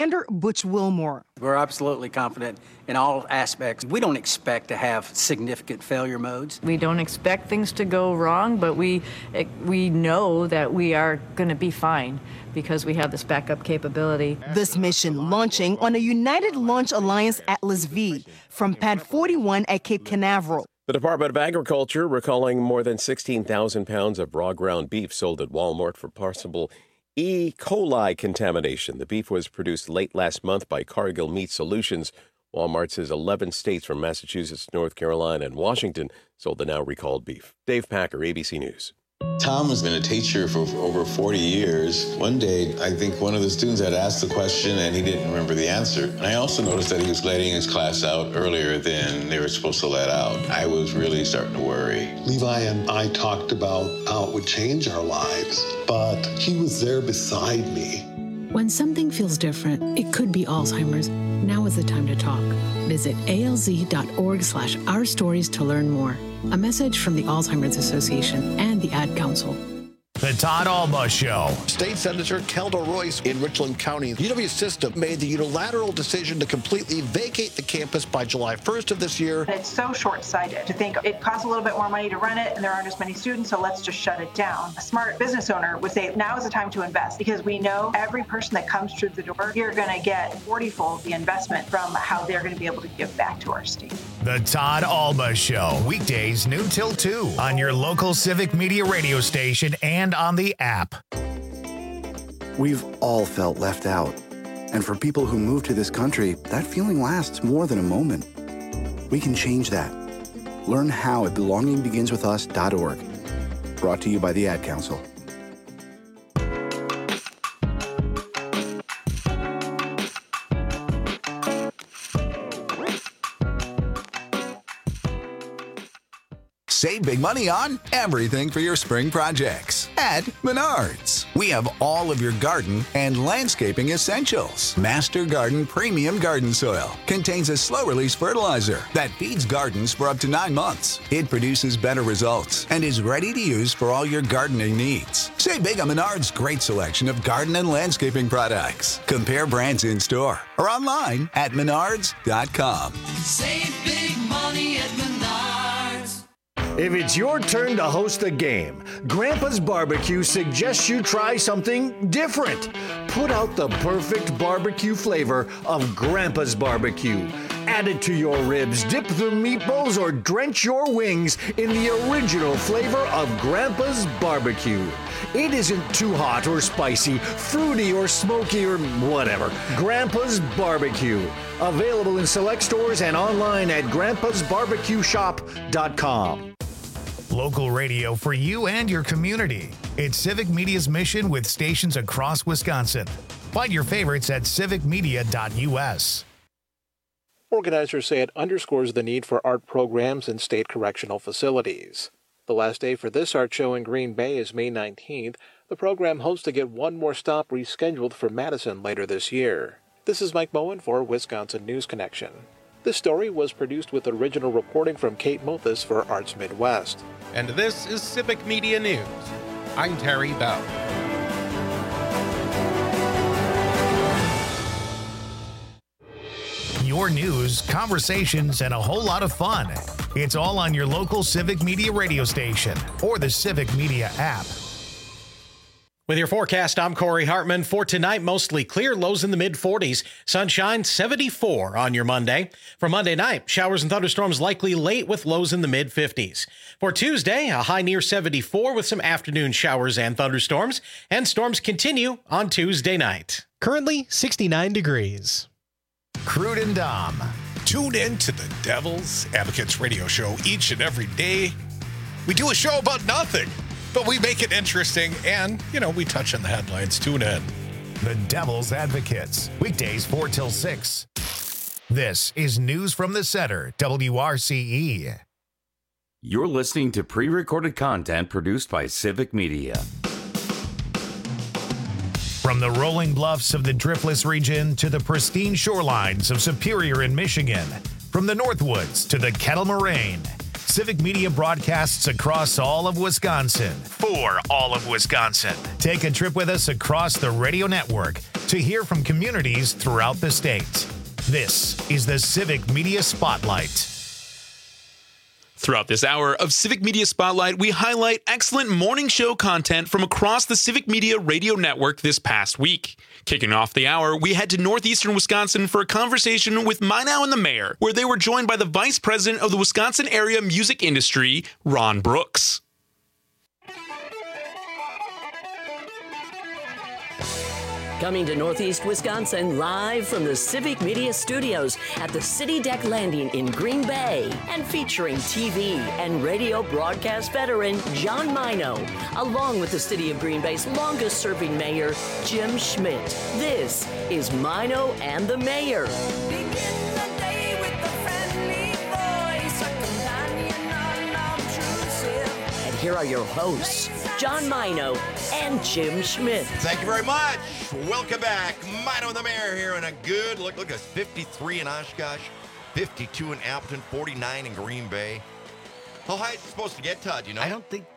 Commander Butch Wilmore. We're absolutely confident in all aspects. We don't expect to have significant failure modes. We don't expect things to go wrong, but we know that we are going to be fine because we have this backup capability. This mission launching on a United Launch Alliance Atlas V from Pad 41 at Cape Canaveral. The Department of Agriculture recalling more than 16,000 pounds of raw ground beef sold at Walmart for possible E. coli contamination. The beef was produced late last month by Cargill Meat Solutions. Walmart says 11 states from Massachusetts, North Carolina, and Washington sold the now recalled beef. Dave Packer, ABC News. Tom has been a teacher for over 40 years. One day, I think one of the students had asked the question and he didn't remember the answer. And I also noticed that he was letting his class out earlier than they were supposed to let out. I was really starting to worry. Levi and I talked about how it would change our lives, but he was there beside me. When something feels different, it could be Alzheimer's. Now is the time to talk. Visit alz.org/ourstories to learn more. A message from the Alzheimer's Association and the Ad Council. The Todd Alba Show. State Senator Keldor Royce in Richland County. UW System made the unilateral decision to completely vacate the campus by July 1st of this year. It's so short-sighted to think it costs a little bit more money to run it and there aren't as many students, so let's just shut it down. A smart business owner would say now is the time to invest because we know every person that comes through the door, you're going to get 40-fold the investment from how they're going to be able to give back to our state. The Todd Alba Show. Weekdays noon till 2 on your local Civic Media radio station and on the app. We've all felt left out. And for people who move to this country, that feeling lasts more than a moment. We can change that. Learn how at belongingbeginswithus.org. Brought to you by the Ad Council. Save big money on everything for your spring projects at Menards. We have all of your garden and landscaping essentials. Master Garden Premium Garden Soil contains a slow-release fertilizer that feeds gardens for up to 9 months. It produces better results and is ready to use for all your gardening needs. Save big on Menards' great selection of garden and landscaping products. Compare brands in store or online at menards.com. Save big money at Menards. If it's your turn to host a game, Grandpa's Barbecue suggests you try something different. Put out the perfect barbecue flavor of Grandpa's Barbecue. Add it to your ribs, dip the meatballs, or drench your wings in the original flavor of Grandpa's Barbecue. It isn't too hot or spicy, fruity or smoky or whatever. Grandpa's Barbecue. Available in select stores and online at grandpasbarbecueshop.com. Local radio for you and your community. It's Civic Media's mission with stations across Wisconsin. Find your favorites at civicmedia.us. Organizers say it underscores the need for art programs in state correctional facilities. The last day for this art show in Green Bay is May 19th. The program hopes to get one more stop rescheduled for Madison later this year. This is Mike Moen for Wisconsin News Connection. This story was produced with original reporting from Kate Mothis for Arts Midwest. And this is Civic Media News. I'm Terry Bell. Your news, conversations, and a whole lot of fun. It's all on your local Civic Media radio station or the Civic Media app. With your forecast, I'm Corey Hartman. For tonight, mostly clear, lows in the mid-40s. Sunshine, 74 on your Monday. For Monday night, showers and thunderstorms likely late with lows in the mid-50s. For Tuesday, a high near 74 with some afternoon showers and thunderstorms. And storms continue on Tuesday night. Currently, 69 degrees. Crude and Dom. Tune in to the Devil's Advocates radio show each and every day. We do a show about nothing, but we make it interesting and, we touch on the headlines. Tune in. The Devil's Advocates, weekdays 4 till 6. This is News from the Center, WRCE. You're listening to pre-recorded content produced by Civic Media. From the rolling bluffs of the Driftless region to the pristine shorelines of Superior in Michigan, from the Northwoods to the Kettle Moraine, Civic Media broadcasts across all of Wisconsin, for all of Wisconsin. Take a trip with us across the radio network to hear from communities throughout the state. This is the Civic Media Spotlight. Throughout this hour of Civic Media Spotlight, we highlight excellent morning show content from across the Civic Media radio network this past week. Kicking off the hour, we head to northeastern Wisconsin for a conversation with Minow and the mayor, where they were joined by the vice president of the Wisconsin area music industry, Ron Brooks. Coming to Northeast Wisconsin live from the Civic Media Studios at the City Deck Landing in Green Bay and featuring TV and radio broadcast veteran John Minow, along with the City of Green Bay's longest serving mayor, Jim Schmidt. This is Minow and the Mayor. And here are your hosts, John Minow and Jim Schmidt. Thank you very much. Welcome back. Minow and the Mayor here on a good look. Look at 53 in Oshkosh, 52 in Appleton, 49 in Green Bay. How high is it supposed to get, Todd? You know? I don't think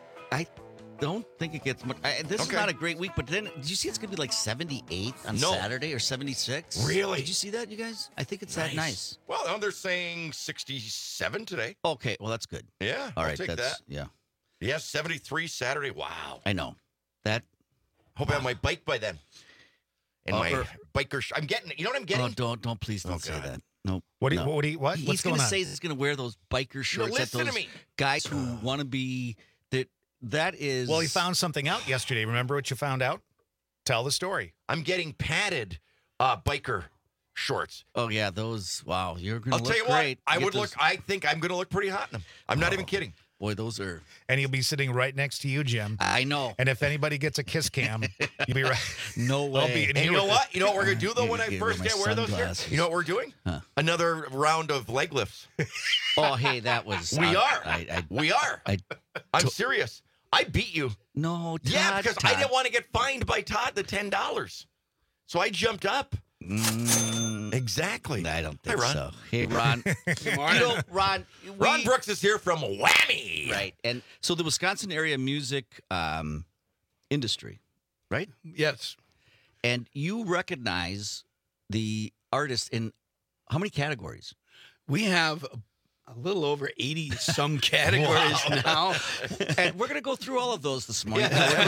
it gets much. This is not a great week, but then did you see it's going to be like 78 on Saturday or 76? Really? Did you see that, you guys? I think it's that nice. Well, now they're saying 67 today. Okay, well, that's good. Yeah, all I'll right, take that. Yeah. Yeah, 73 Saturday. Wow. I know. That. Hope I have my bike by then. And my biker. I'm getting. You know what I'm getting? Oh, don't please don't say that. No. What? no. What? He's going to say he's going to wear those biker shorts that listen those to me. guys who want to be. That is. Well, he found something out yesterday. Remember what you found out? Tell the story. I'm getting padded biker shorts. Oh yeah, those. Wow, you're going to look I'll tell you great. what. I think I'm going to look pretty hot in them. I'm not even kidding. Boy, those are. And he'll be sitting right next to you, Jim. I know. And if anybody gets a kiss cam, you'll be right. No way. And you know what? You know what we're going to do, though, when I first get wear those here? You know what we're doing? Huh. Another round of leg lifts. Oh, hey, that was. We are. I'm serious. I beat you. No, Todd. Yeah, because I didn't want to get fined by Todd the $10. So I jumped up. Exactly. I don't think Ron. so. Hey, Ron. Good morning. Ron. Ron Brooks is here from Whammy. Right. And so the Wisconsin area music industry, right? Yes. And you recognize the artists in how many categories? We have a little over 80 some categories now. And we're going to go through all of those this morning.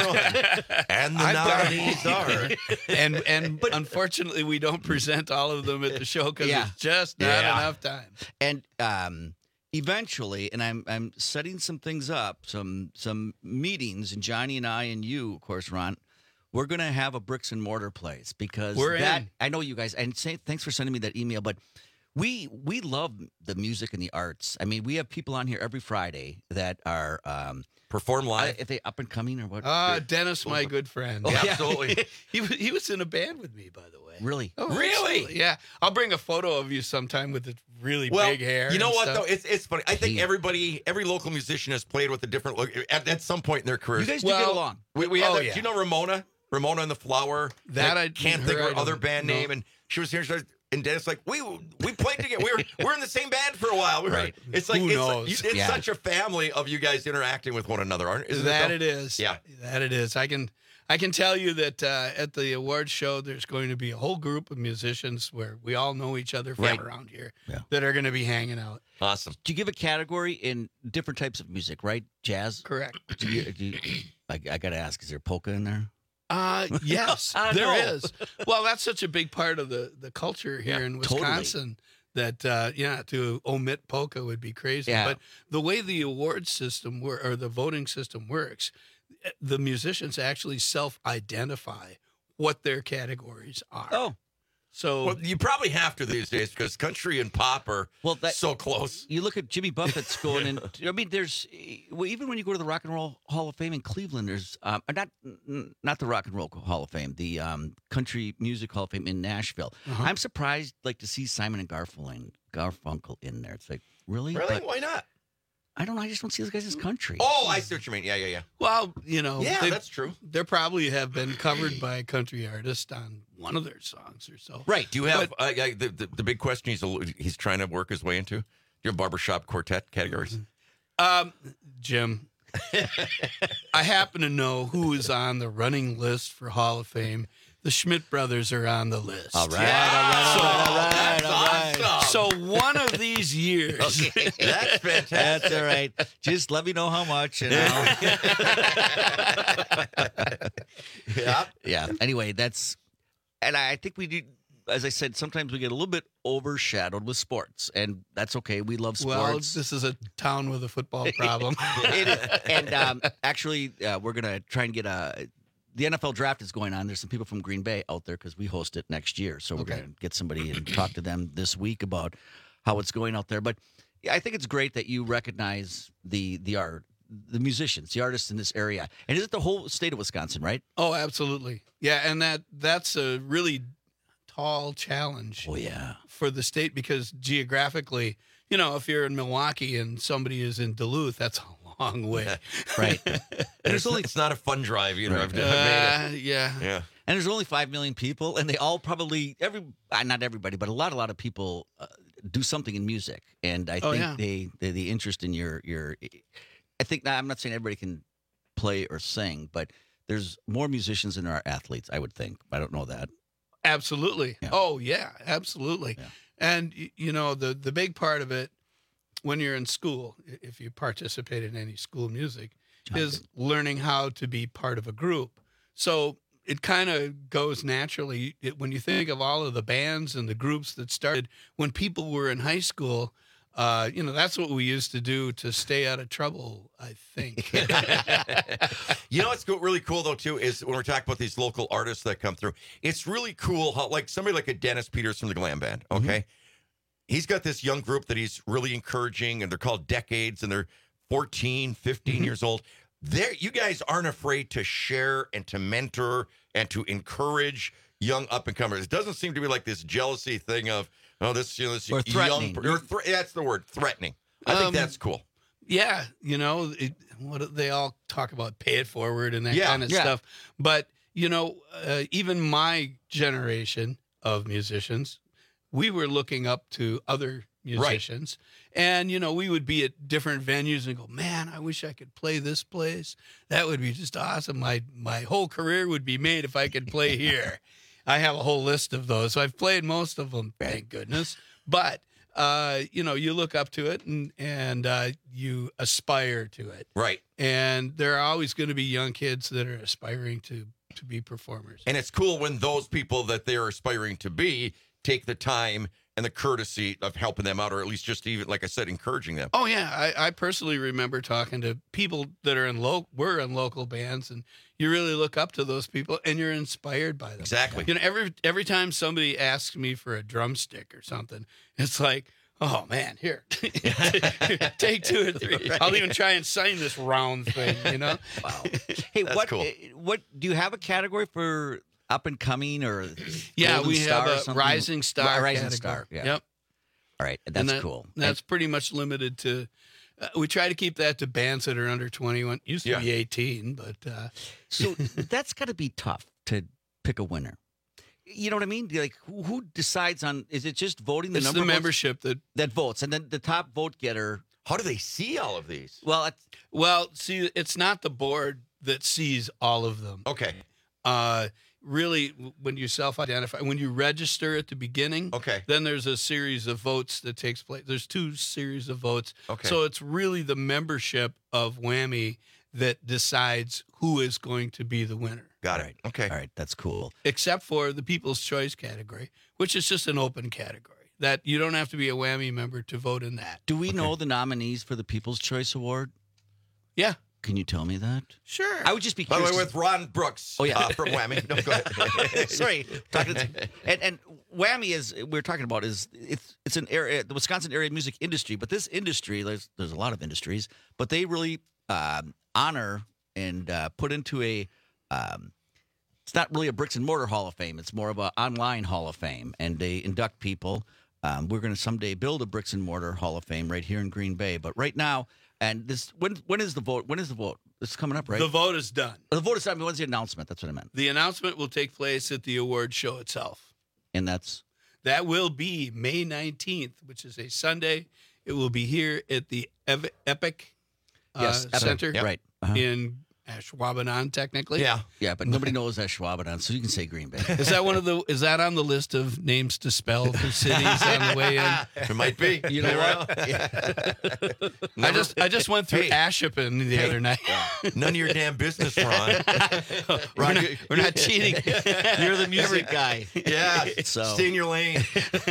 And the nominees are. And but unfortunately, we don't present all of them at the show because it's just not enough time. And eventually, and I'm setting some things up, some meetings, and Johnny and I and you, of course, Ron, we're going to have a bricks and mortar place because I know you guys, and thanks for sending me that email, but we love the music and the arts. I mean, we have people on here every Friday that are perform live. If they up and coming or what? Dennis, my good friend. Yeah, absolutely. He was in a band with me, by the way. Really? Oh, really? Absolutely. Yeah. I'll bring a photo of you sometime with the really big hair. You know what, stuff. though? It's funny. I think every local musician has played with a different look at some point in their careers. You guys do get along. We had do you know Ramona? Ramona and the Flower? That I can't think of her other band name. And she was here. And Dennis like, we played together. We're in the same band for a while. Right. It's like Who knows? It's such a family of you guys interacting with one another, aren't it? It is. Yeah. That it is. I can tell you that at the awards show, there's going to be a whole group of musicians where we all know each other from around here that are going to be hanging out. Awesome. Do you give a category in different types of music, right? Jazz? Correct. I got to ask, is there polka in there? Yes, there is. Well, that's such a big part of the culture here in Wisconsin that, to omit polka would be crazy. Yeah. But the way the award system or the voting system works, the musicians actually self-identify what their categories are. Oh. So you probably have to these days because country and pop are so close. You look at Jimmy Buffett's going in. I mean, even when you go to the Rock and Roll Hall of Fame in Cleveland, there's not the Rock and Roll Hall of Fame, the Country Music Hall of Fame in Nashville. Uh-huh. I'm surprised to see Simon and Garfunkel in there. It's like, really? Really? Why not? I don't know. I just don't see those guys as country. Oh, I see what you mean. Yeah. Well, that's true. They probably have been covered by a country artist on one of their songs or so. Right. Do you have the big question he's trying to work his way into? Your barbershop quartet categories? Jim, I happen to know who is on the running list for Hall of Fame the Schmidt brothers are on the list. All right. So one of these years. Okay, that's fantastic. That's all right. Just let me know how much. Yeah. Anyway, and I think we do. As I said, sometimes we get a little bit overshadowed with sports, and that's okay. We love sports. Well, this is a town with a football problem. It is. And actually, we're going to try and get the NFL draft is going on. There's some people from Green Bay out there because we host it next year. So we're going to get somebody and talk to them this week about how it's going out there. But yeah, I think it's great that you recognize the musicians, the artists in this area. And is it the whole state of Wisconsin, right? Oh, absolutely. Yeah, and that's a really tall challenge for the state because geographically, if you're in Milwaukee and somebody is in Duluth, that's a long way. Right. And it's not a fun drive either. Right. Yeah. And there's only 5 million people, and they all probably, not everybody, but a lot of people do something in music. And I think the interest in your I think, I'm not saying everybody can play or sing, but there's more musicians than there are athletes, I would think. I don't know that. Absolutely. Yeah. Oh, yeah, absolutely. Yeah. And, the big part of it when you're in school, if you participate in any school music, is learning how to be part of a group. So it kind of goes naturally. When you think of all of the bands and the groups that started when people were in high school, that's what we used to do to stay out of trouble, I think. What's really cool, though, too, is when we're talking about these local artists that come through, it's really cool how, like, somebody like a Dennis Peters from the Glam Band, okay? Mm-hmm. He's got this young group that he's really encouraging, and they're called Decades, and they're 14, 15 years old. You guys aren't afraid to share and to mentor and to encourage young up-and-comers. It doesn't seem to be like this jealousy thing of, this or threatening. That's the word, threatening. I think that's cool. Yeah, what they all talk about, pay it forward and that kind of stuff. But, even my generation of musicians, we were looking up to other musicians. Right. And, we would be at different venues and go, man, I wish I could play this place. That would be just awesome. My whole career would be made if I could play here. I have a whole list of those. So I've played most of them, thank goodness. But, you look up to it and you aspire to it. Right. And there are always going to be young kids that are aspiring to be performers. And it's cool when those people that they're aspiring to be take the time and the courtesy of helping them out, or at least just even, like I said, encouraging them. Oh, yeah. I personally remember talking to people that are were in local bands, and you really look up to those people, and you're inspired by them. Exactly. Every time somebody asks me for a drumstick or something, it's like, oh, man, here, take 2 or 3. Right. I'll even try and sign this round thing, Wow. Hey, cool. What do you have a category for up and coming or we have a rising star rising star. Yeah. Yep. All right, that's cool. That's pretty much limited to. We try to keep that to bands that are under 21. Used to be 18, but so that's got to be tough to pick a winner. You know what I mean? Like, who decides on? Is it just voting? It's the membership that votes, and then the top vote getter. How do they see all of these? Well, see, it's not the board that sees all of them. Okay. Really, when you self-identify, when you register at the beginning, then there's a series of votes that takes place. There's 2 series of votes. Okay. So it's really the membership of Whammy that decides who is going to be the winner. Got it. Okay. All right, that's cool. Except for the People's Choice category, which is just an open category. That you don't have to be a Whammy member to vote in that. Do we know the nominees for the People's Choice Award? Yeah. Can you tell me that? Sure. I would just be curious. By the way, with Ron Brooks from Whammy. No, go ahead. Sorry. And Whammy we're talking about it's an area, the Wisconsin area music industry, but this industry, there's a lot of industries, but they really honor and put into it's not really a bricks and mortar Hall of Fame. It's more of an online Hall of Fame, and they induct people. We're going to someday build a bricks and mortar Hall of Fame right here in Green Bay, but right now. And this, when is the vote? When is the vote? It's coming up, right? The vote is done. The vote is done. When's the announcement? That's what I meant. The announcement will take place at the award show itself. And that will be May 19th, which is a Sunday. It will be here at the Epic Center, right? In Ashwaubenon, technically. Yeah, but nobody knows Ashwaubenon, so you can say Green Bay. Is that on the list of names to spell for cities on the way in? It might be. You know what? I just went through Ashippun the other night. None of your damn business, Ron. We're not cheating. You're the music guy. Yeah. So stay in your lane.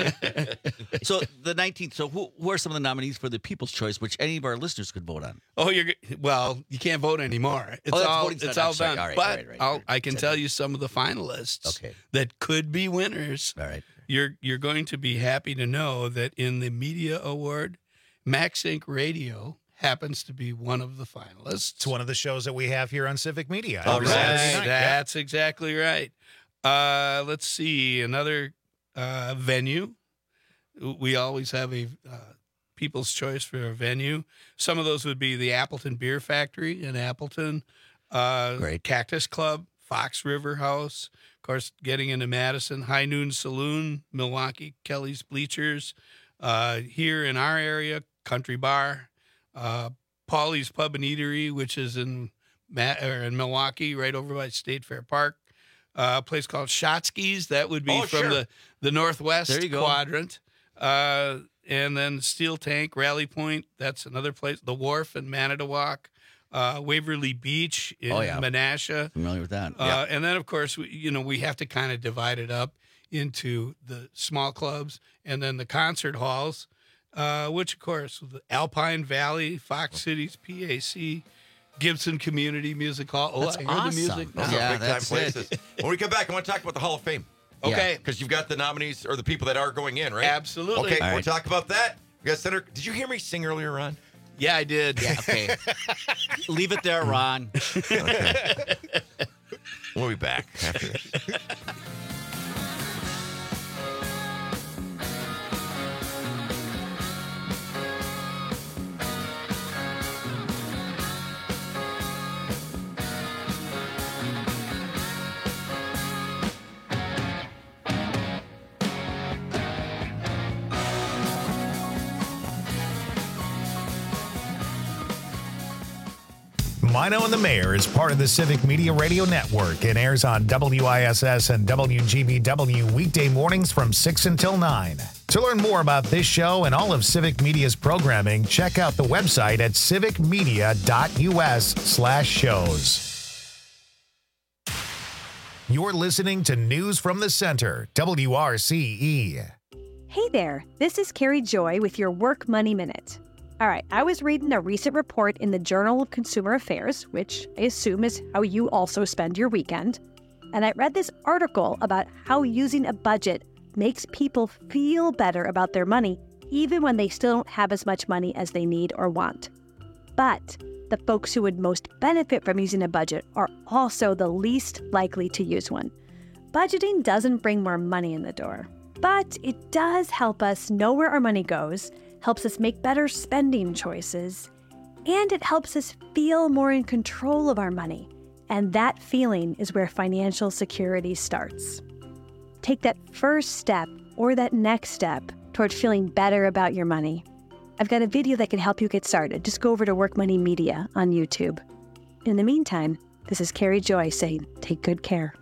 So the 19th. So who are some of the nominees for the People's Choice, which any of our listeners could vote on? Oh, you can't vote anymore. It's all done. All right, but I can tell you some of the finalists that could be winners. All right. You're going to be happy to know that in the media award, Max Inc. Radio happens to be one of the finalists. It's one of the shows that we have here on Civic Media. All right. That's exactly right. Let's see. Another venue. We always have a People's Choice for a venue. Some of those would be the Appleton Beer Factory in Appleton, Cactus Club, Fox River House, of course, getting into Madison, High Noon Saloon, Milwaukee, Kelly's Bleachers, here in our area, Country Bar, Paulie's Pub and Eatery, which is in Milwaukee, right over by State Fair Park, a place called Shotsky's, that would be the Northwest quadrant. And then Steel Tank, Rally Point, that's another place. The Wharf in Manitowoc, Waverly Beach in Menasha. Familiar with that. And then, of course, we have to kind of divide it up into the small clubs and then the concert halls, which, of course, the Alpine Valley, Fox Cities, PAC, Gibson Community Music Hall. That's I heard the music. Those are big time places. When we come back, I want to talk about the Hall of Fame. Okay. Because you've got the nominees or the people that are going in, right? Absolutely. Okay, we'll talk about that. We got Senator. Did you hear me sing earlier, Ron? Yeah, I did. Yeah, okay. Leave it there, Ron. Okay. We'll be back after this. Mino and the Mayor is part of the Civic Media Radio Network and airs on WISS and WGBW weekday mornings from 6 until 9. To learn more about this show and all of Civic Media's programming, check out the website at civicmedia.us/shows. You're listening to News from the Center, WRCE. Hey there, this is Carrie Joy with your Work Money Minute. All right, I was reading a recent report in the Journal of Consumer Affairs, which I assume is how you also spend your weekend. And I read this article about how using a budget makes people feel better about their money, even when they still don't have as much money as they need or want. But the folks who would most benefit from using a budget are also the least likely to use one. Budgeting doesn't bring more money in the door, but it does help us know where our money goes, helps us make better spending choices, and it helps us feel more in control of our money. And that feeling is where financial security starts. Take that first step or that next step toward feeling better about your money. I've got a video that can help you get started. Just go over to Work Money Media on YouTube. In the meantime, this is Carrie Joy saying, take good care.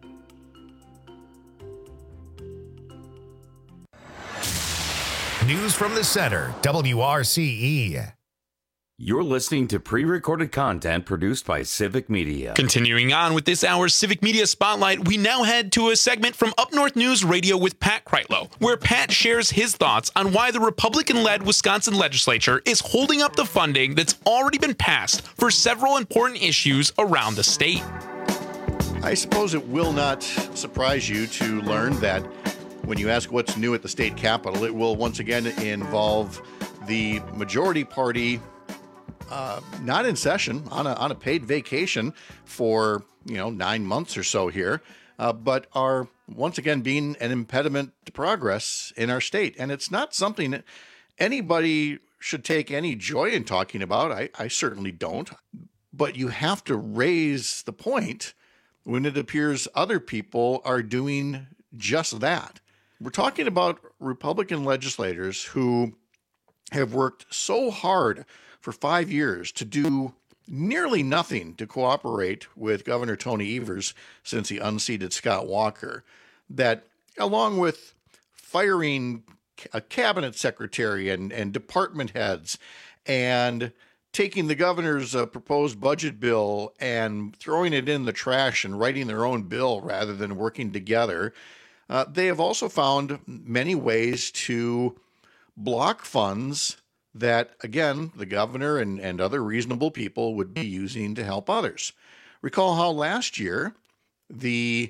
News from the Center, WRCE. You're listening to pre-recorded content produced by Civic Media. Continuing on with this hour's Civic Media Spotlight, we now head to a segment from Up North News Radio with Pat Kreitlow, where Pat shares his thoughts on why the Republican-led Wisconsin legislature is holding up the funding that's already been passed for several important issues around the state. I suppose it will not surprise you to learn that when you ask what's new at the state capitol, it will once again involve the majority party not in session, on a paid vacation for 9 months or so here, but are once again being an impediment to progress in our state. And it's not something that anybody should take any joy in talking about. I certainly don't. But you have to raise the point when it appears other people are doing just that. We're talking about Republican legislators who have worked so hard for 5 years to do nearly nothing to cooperate with Governor Tony Evers since he unseated Scott Walker, that along with firing a cabinet secretary and department heads and taking the governor's proposed budget bill and throwing it in the trash and writing their own bill rather than working together, they have also found many ways to block funds that, again, the governor and other reasonable people would be using to help others. Recall how last year the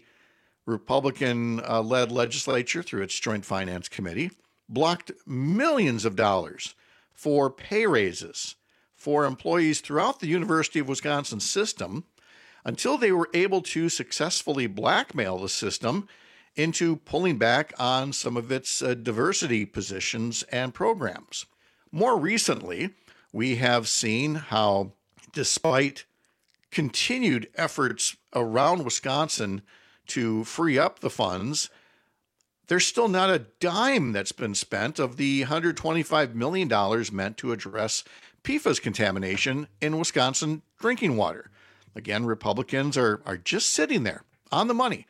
Republican-led legislature, through its Joint Finance Committee, blocked millions of dollars for pay raises for employees throughout the University of Wisconsin system until they were able to successfully blackmail the system into pulling back on some of its diversity positions and programs. More recently, we have seen how, despite continued efforts around Wisconsin to free up the funds, there's still not a dime that's been spent of the $125 million meant to address PFAS contamination in Wisconsin drinking water. Again, Republicans are just sitting there on the money,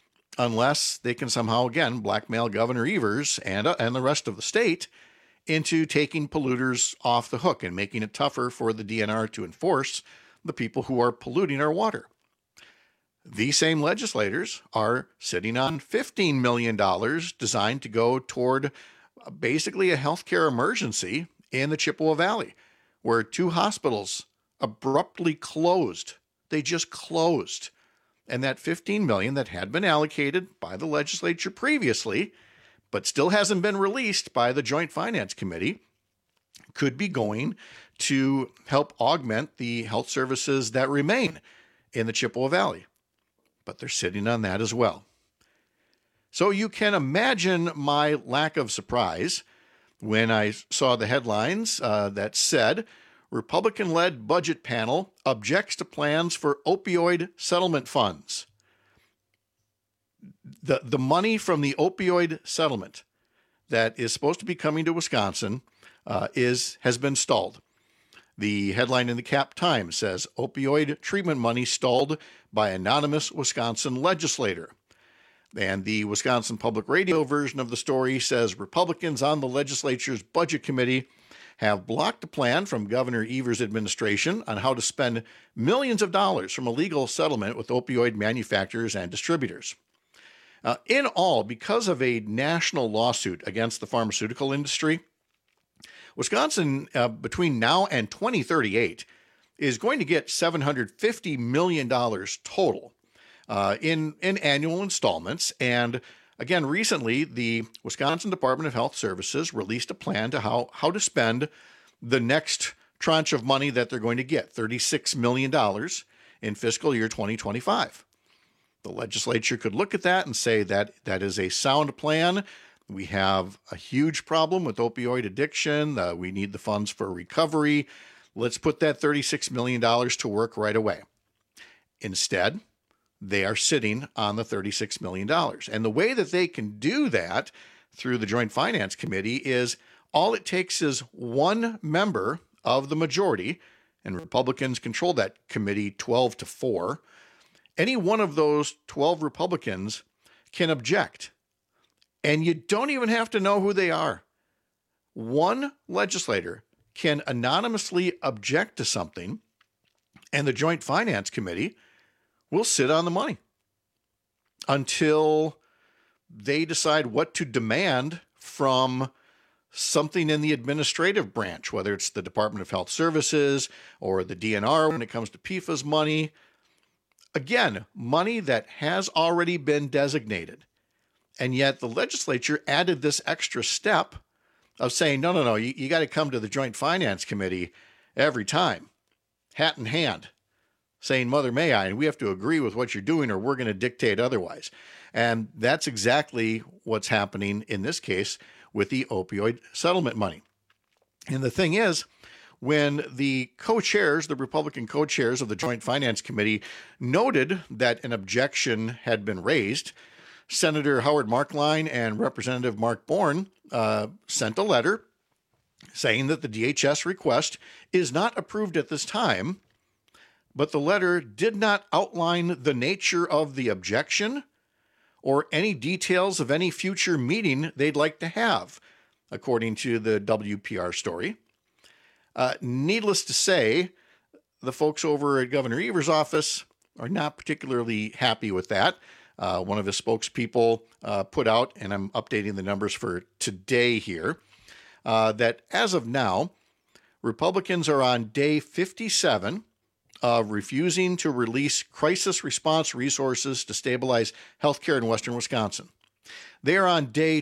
unless they can somehow, again, blackmail Governor Evers and the rest of the state into taking polluters off the hook and making it tougher for the DNR to enforce the people who are polluting our water. These same legislators are sitting on $15 million designed to go toward basically a healthcare emergency in the Chippewa Valley, where 2 hospitals abruptly closed. They just closed. And that $15 million that had been allocated by the legislature previously, but still hasn't been released by the Joint Finance Committee, could be going to help augment the health services that remain in the Chippewa Valley. But they're sitting on that as well. So you can imagine my lack of surprise when I saw the headlines that said, Republican-led budget panel objects to plans for opioid settlement funds. The money from the opioid settlement that is supposed to be coming to Wisconsin has been stalled. The headline in the Cap Times says, opioid treatment money stalled by anonymous Wisconsin legislator. And the Wisconsin Public Radio version of the story says, Republicans on the legislature's budget committee have blocked a plan from Governor Evers' administration on how to spend millions of dollars from a legal settlement with opioid manufacturers and distributors. In all, because of a national lawsuit against the pharmaceutical industry, Wisconsin, between now and 2038, is going to get $750 million total in annual installments. And again, recently, the Wisconsin Department of Health Services released a plan to how to spend the next tranche of money that they're going to get, $36 million in fiscal year 2025. The legislature could look at that and say that that is a sound plan. We have a huge problem with opioid addiction. We need the funds for recovery. Let's put that $36 million to work right away. Instead, they are sitting on the $36 million. And the way that they can do that through the Joint Finance Committee is all it takes is one member of the majority, and Republicans control that committee 12-4. Any one of those 12 Republicans can object. And you don't even have to know who they are. One legislator can anonymously object to something, and the Joint Finance Committee will sit on the money until they decide what to demand from something in the administrative branch, whether it's the Department of Health Services or the DNR when it comes to PFAS money. Again, money that has already been designated. And yet the legislature added this extra step of saying, no, you got to come to the Joint Finance Committee every time, hat in hand, saying, Mother may I, and we have to agree with what you're doing or we're going to dictate otherwise. And that's exactly what's happening in this case with the opioid settlement money. And the thing is, when the co-chairs, the Republican co-chairs of the Joint Finance Committee noted that an objection had been raised, Senator Howard Markline and Representative Mark Bourne sent a letter saying that the DHS request is not approved at this time but the letter did not outline the nature of the objection or any details of any future meeting they'd like to have, according to the WPR story. Needless to say, the folks over at Governor Evers' office are not particularly happy with that. One of his spokespeople put out, and I'm updating the numbers for today here, that as of now, Republicans are on day 57 of refusing to release crisis response resources to stabilize healthcare in western Wisconsin. They are on day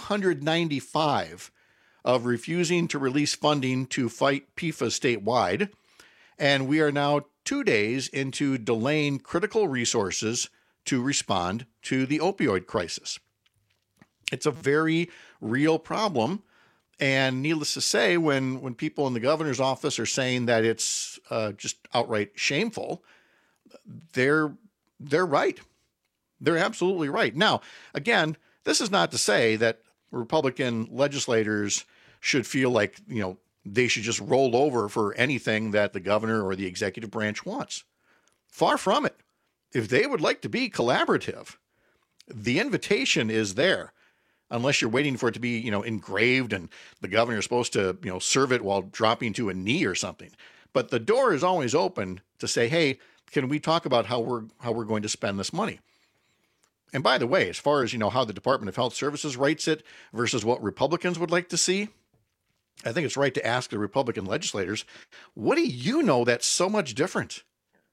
295 of refusing to release funding to fight PFAS statewide, and we are now 2 days into delaying critical resources to respond to the opioid crisis. It's a very real problem, and needless to say, when people in the governor's office are saying that it's just outright shameful, they're right. They're absolutely right. Now, again, this is not to say that Republican legislators should feel like, they should just roll over for anything that the governor or the executive branch wants. Far from it. If they would like to be collaborative, the invitation is there, unless you're waiting for it to be, engraved and the governor is supposed to, serve it while dropping to a knee or something. But the door is always open to say, hey, can we talk about how we're going to spend this money? And by the way, as far as, how the Department of Health Services writes it versus what Republicans would like to see, I think it's right to ask the Republican legislators, what do you know that's so much different?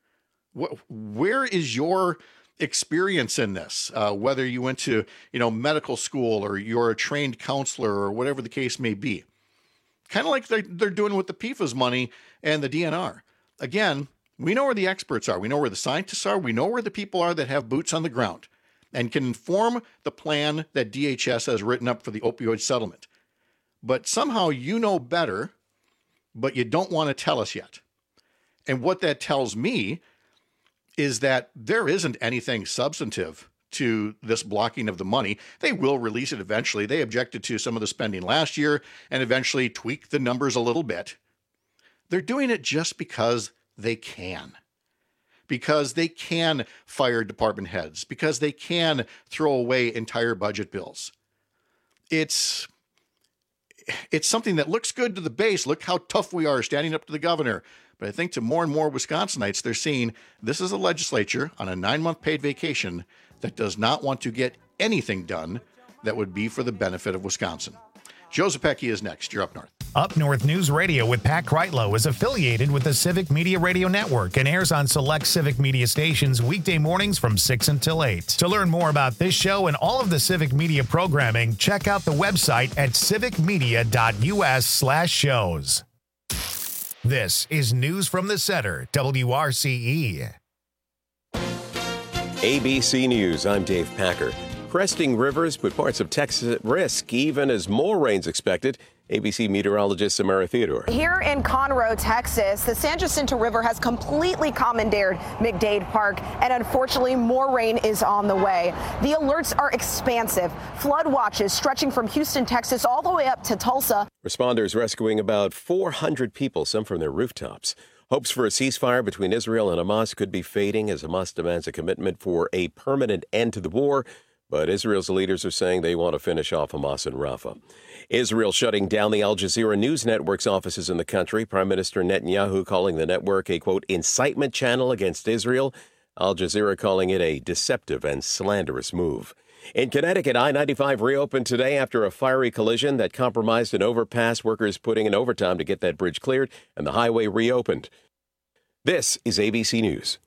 Where is your experience in this? Whether you went to, medical school or you're a trained counselor or whatever the case may be. Kind of like they're doing with the PFAS money and the DNR. Again, we know where the experts are. We know where the scientists are. We know where the people are that have boots on the ground and can inform the plan that DHS has written up for the opioid settlement. But somehow you know better, but you don't want to tell us yet. And what that tells me is that there isn't anything substantive to this blocking of the money. They will release it eventually. They objected to some of the spending last year and eventually tweaked the numbers a little bit. They're doing it just because they can. Because they can fire department heads. Because they can throw away entire budget bills. It's something that looks good to the base. Look how tough we are standing up to the governor. But I think to more and more Wisconsinites, they're seeing this is a legislature on a 9-month paid vacation that does not want to get anything done that would be for the benefit of Wisconsin. Joe Zepecki is next. You're up north. Up North News Radio with Pat Kreitlow is affiliated with the Civic Media Radio Network and airs on select Civic Media stations weekday mornings from 6 until 8. To learn more about this show and all of the Civic Media programming, check out the website at civicmedia.us/shows. This is News from the Center, WRCE. ABC News, I'm Dave Packer. Cresting rivers put parts of Texas at risk, even as more rain's expected. ABC meteorologist Samara Theodore. Here in Conroe, Texas, the San Jacinto River has completely commandeered McDade Park, and unfortunately, more rain is on the way. The alerts are expansive. Flood watches stretching from Houston, Texas, all the way up to Tulsa. Responders rescuing about 400 people, some from their rooftops. Hopes for a ceasefire between Israel and Hamas could be fading as Hamas demands a commitment for a permanent end to the war. But Israel's leaders are saying they want to finish off Hamas in Rafah. Israel shutting down the Al Jazeera news network's offices in the country. Prime Minister Netanyahu calling the network a, quote, incitement channel against Israel. Al Jazeera calling it a deceptive and slanderous move. In Connecticut, I-95 reopened today after a fiery collision that compromised an overpass. Workers putting in overtime to get that bridge cleared, and the highway reopened. This is ABC News.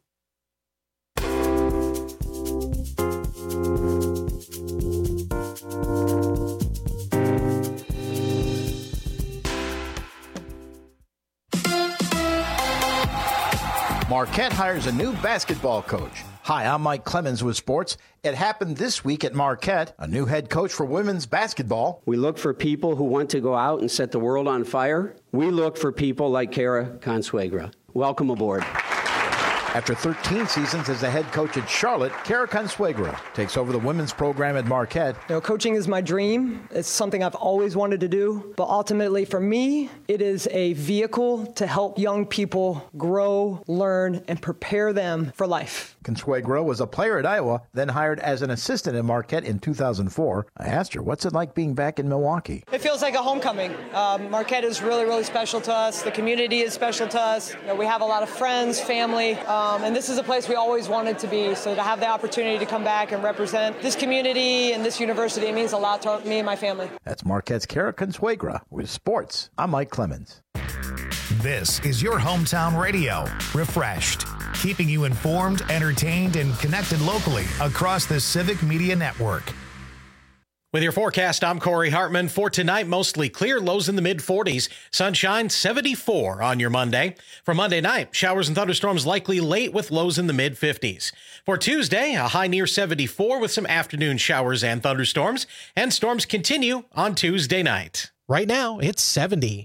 Marquette hires a new basketball coach. Hi, I'm Mike Clemens with sports. It happened this week at Marquette, a new head coach for women's basketball. We look for people who want to go out and set the world on fire. We look for people like Kara Consuegra. Welcome aboard. After 13 seasons as the head coach at Charlotte, Kara Consuegra takes over the women's program at Marquette. Coaching is my dream. It's something I've always wanted to do. But ultimately, for me, it is a vehicle to help young people grow, learn, and prepare them for life. Consuegra was a player at Iowa, then hired as an assistant at Marquette in 2004. I asked her, what's it like being back in Milwaukee? It feels like a homecoming. Marquette is really, really special to us. The community is special to us. We have a lot of friends, family. And this is a place we always wanted to be. So to have the opportunity to come back and represent this community and this university, it means a lot to me and my family. That's Marquette's Kara Consuegra with sports. I'm Mike Clemens. This is your hometown radio, refreshed, keeping you informed, entertained, and connected locally across the Civic Media Network. With your forecast, I'm Corey Hartman. For tonight, mostly clear, lows in the mid-40s. Sunshine, 74 on your Monday. For Monday night, showers and thunderstorms likely late with lows in the mid-50s. For Tuesday, a high near 74 with some afternoon showers and thunderstorms. And storms continue on Tuesday night. Right now, it's 70.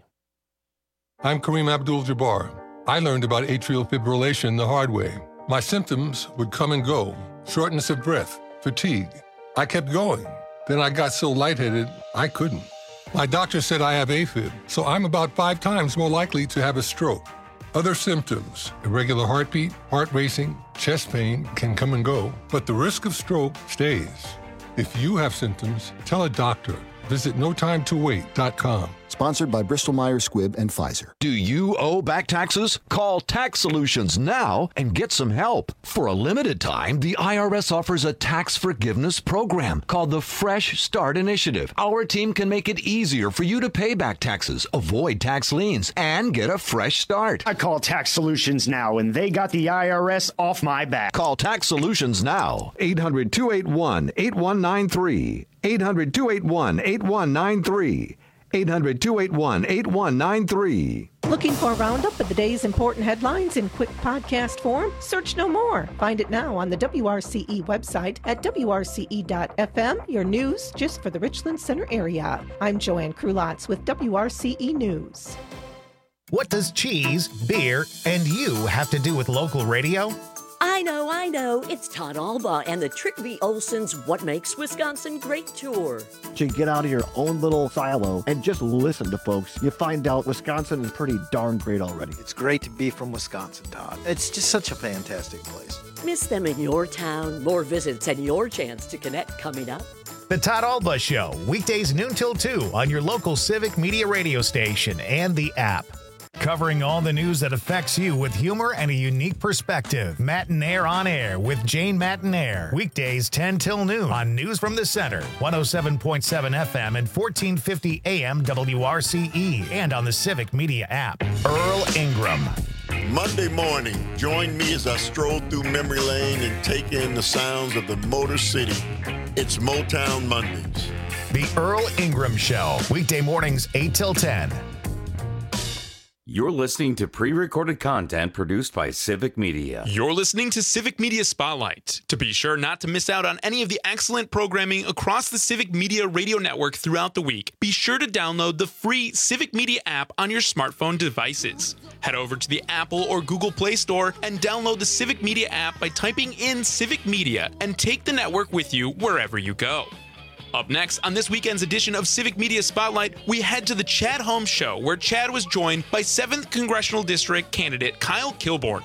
I'm Kareem Abdul-Jabbar. I learned about atrial fibrillation the hard way. My symptoms would come and go. Shortness of breath, fatigue. I kept going. Then I got so lightheaded, I couldn't. My doctor said I have AFib, so I'm about 5 times more likely to have a stroke. Other symptoms, irregular heartbeat, heart racing, chest pain can come and go, but the risk of stroke stays. If you have symptoms, tell a doctor. Visit NoTimeToWait.com. Sponsored by Bristol-Myers Squibb and Pfizer. Do you owe back taxes? Call Tax Solutions now and get some help. For a limited time, the IRS offers a tax forgiveness program called the Fresh Start Initiative. Our team can make it easier for you to pay back taxes, avoid tax liens, and get a fresh start. I call Tax Solutions now, and they got the IRS off my back. Call Tax Solutions now. 800-281-8193. 800-281-8193. 800-281-8193. Looking for a roundup of the day's important headlines in quick podcast form? Search no more. Find it now on the WRCE website at wrce.fm, your news just for the Richland Center area. I'm Joanne Krulotz with WRCE News. What does cheese, beer, and you have to do with local radio? I know. It's Todd Alba and the Trick V. Olson's What Makes Wisconsin Great tour. To get out of your own little silo and just listen to folks, you find out Wisconsin is pretty darn great already. It's great to be from Wisconsin, Todd. It's just such a fantastic place. Miss them in your town? More visits and your chance to connect coming up. The Todd Alba Show, weekdays noon till 2 on your local Civic Media radio station and the app. Covering all the news that affects you with humor and a unique perspective. Matinaire on Air with Jane Matinaire. Weekdays 10 till noon on News from the Center. 107.7 FM and 1450 AM WRCE. And on the Civic Media app. Earl Ingram. Monday morning, join me as I stroll through memory lane and take in the sounds of the Motor City. It's Motown Mondays. The Earl Ingram Show. Weekday mornings 8 till 10. You're listening to pre-recorded content produced by Civic Media. You're listening to Civic Media Spotlight. To be sure not to miss out on any of the excellent programming across the Civic Media radio network throughout the week, be sure to download the free Civic Media app on your smartphone devices. Head over to the Apple or Google Play Store and download the Civic Media app by typing in Civic Media and take the network with you wherever you go. Up next, on this weekend's edition of Civic Media Spotlight, we head to the Chad Holmes Show, where Chad was joined by 7th Congressional District candidate Kyle Kilborn.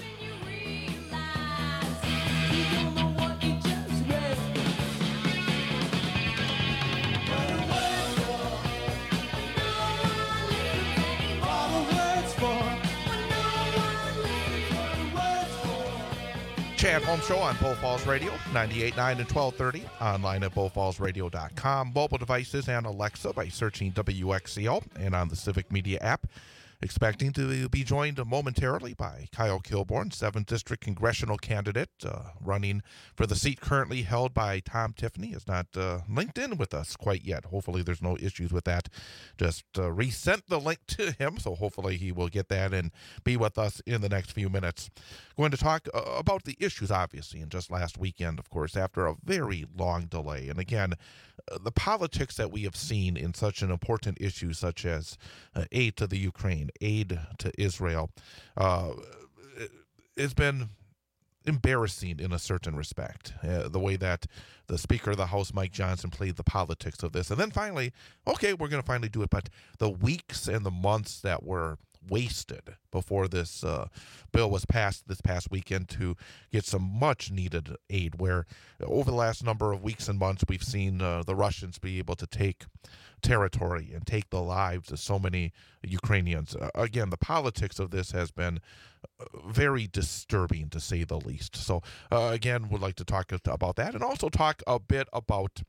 Chad Holmes Show on Bull Falls Radio, 98.9 and 1230, online at bullfallsradio.com, mobile devices and Alexa by searching WXCO, and on the Civic Media app. Expecting to be joined momentarily by Kyle Kilborn, 7th District Congressional candidate, running for the seat currently held by Tom Tiffany. Is not linked in with us quite yet. Hopefully there's no issues with that. Just resent the link to him, so hopefully he will get that and be with us in the next few minutes. Going to talk about the issues, obviously, and just last weekend, of course, after a very long delay. And again, the politics that we have seen in such an important issue such as aid to the Ukraine, aid to Israel, has been embarrassing in a certain respect, the way that the Speaker of the House, Mike Johnson, played the politics of this. And then finally, okay, we're going to finally do it. But the weeks and the months that were wasted before this bill was passed this past weekend to get some much needed aid, where over the last number of weeks and months, we've seen the Russians be able to take territory and take the lives of so many Ukrainians. Again, the politics of this has been very disturbing, to say the least. So again, would like to talk about that, and also talk a bit about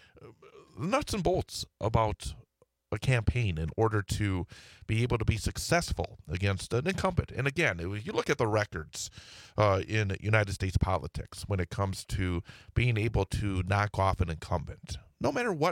nuts and bolts about a campaign in order to be able to be successful against an incumbent. And again, if you look at the records in United States politics when it comes to being able to knock off an incumbent, no matter what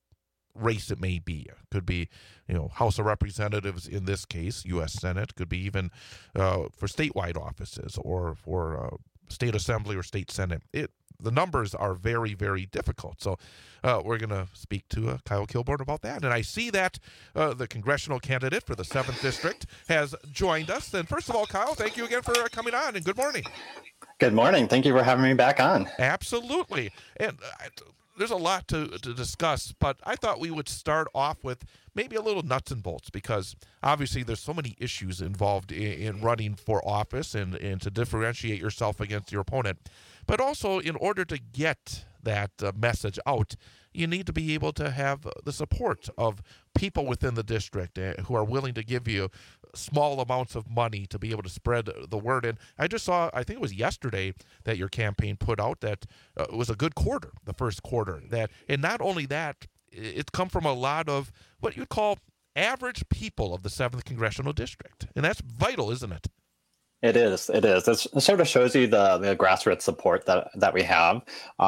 race it may be, it could be, House of Representatives in this case, U.S. Senate, could be even for statewide offices or for state assembly or state senate. The numbers are very, very difficult. So we're going to speak to Kyle Kilborn about that. And I see that the congressional candidate for the 7th District has joined us. And first of all, Kyle, thank you again for coming on, and good morning. Good morning. Thank you for having me back on. Absolutely. And there's a lot to discuss, but I thought we would start off with maybe a little nuts and bolts, because obviously there's so many issues involved in running for office and to differentiate yourself against your opponent. But also, in order to get that message out, you need to be able to have the support of people within the district who are willing to give you small amounts of money to be able to spread the word. And I just saw, I think it was yesterday, that your campaign put out that it was a good quarter, the first quarter. And not only that, it's come from a lot of what you'd call average people of the 7th Congressional District. And that's vital, isn't it? It is. It sort of shows you the grassroots support that we have.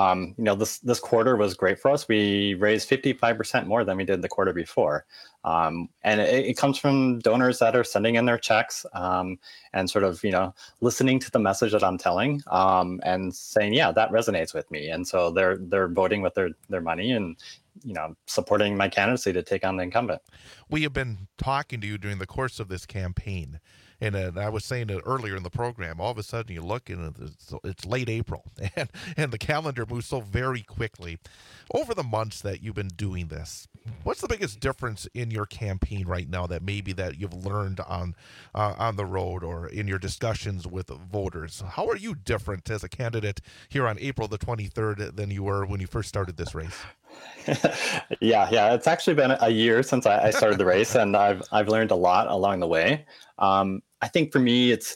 This quarter was great for us. We raised 55% more than we did the quarter before. And it comes from donors that are sending in their checks and sort of, listening to the message that I'm telling and saying, yeah, that resonates with me. And so they're voting with their money and, supporting my candidacy to take on the incumbent. We have been talking to you during the course of this campaign. And I was saying it earlier in the program, all of a sudden you look and it's late April, and the calendar moves so very quickly. Over the months that you've been doing this, what's the biggest difference in your campaign right now that maybe that you've learned on the road or in your discussions with voters? How are you different as a candidate here on April the 23rd than you were when you first started this race? Yeah. It's actually been a year since I started the race, and I've learned a lot along the way. I think for me, it's,